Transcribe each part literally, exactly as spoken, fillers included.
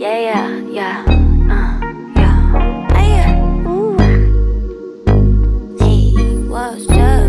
Yeah, yeah, yeah, uh, yeah. Hey, ooh. Hey, what's up?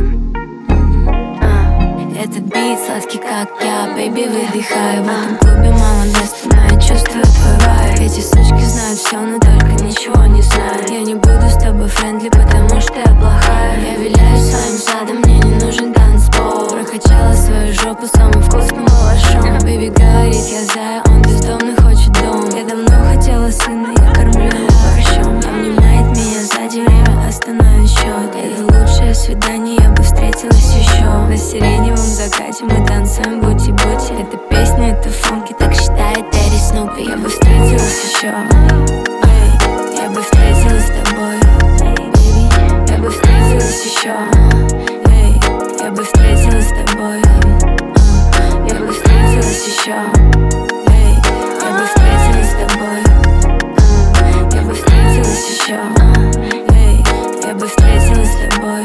Uh, этот бит сладкий, как я, бэйби, выдыхай. В этом клубе мало места, но я чувствую твой вайб. Эти сучки знают все, но только ничего не знают. Я не буду с тобой френдли, потому что я плохая. Я виляю своим задом, мне не нужен танцпол. Прокачала свою жопу самым вкусным малышом. Бэйби говорит, я зая, он бездомный, хочет дом. Я давно хотела сына, я кормлю его борщом. Обнимает меня сзади, время остановит счет. Это лучшее свидание, я бы встретилась еще. На сиреневом закате мы танцуем бути-бути. Это песня, это функи, так считает Дэдди Снупи. Я бы встретилась еще. Эй, я бы встретилась с тобой. Baby, я бы встретилась еще. Эй, я бы встретилась с тобой. Я бы встретилась еще. Эй, я бы встретилась с тобой. Я бы встретилась еще. Эй, я бы встретилась с тобой.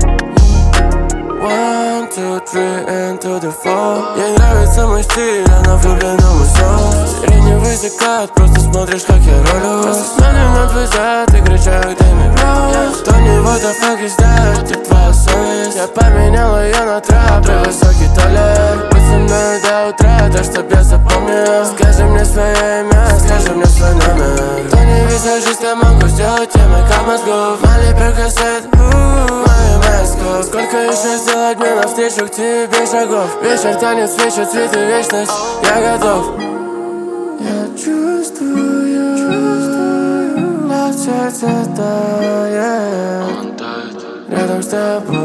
One, two, three, and to the four. Ей нравится мой стиль, она влюблена в мой сон. Сиреневый закат, просто смотришь, как я ролю. Просто смотрим на твой зад и кричаю, дай мне роуз. Тони, what the fuck is that, где твоя совесть? Я поменял ее на трап, и высокий туалет. Будь со мной до утра, так чтоб я запомнил. Скажи мне свое имя, скажи мне свой номер. Тони, визажист, я могу сделать темой как мозгов. Мали перкассет, мои мэско. Сколько еще сделать мне навстречу к тебе шагов? Вечер, танец, свечи, цветы, вечность, я готов. Я чувствую, чувствую, как сердце тает рядом с тобой.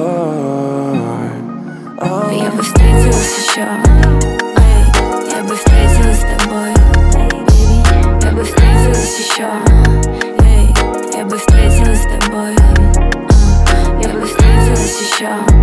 Oh. Я бы встретилась еще. Эй, я бы встретилась с тобой. Baby, я бы встретилась еще. Эй, я бы встретилась с тобой. Я бы встретилась еще.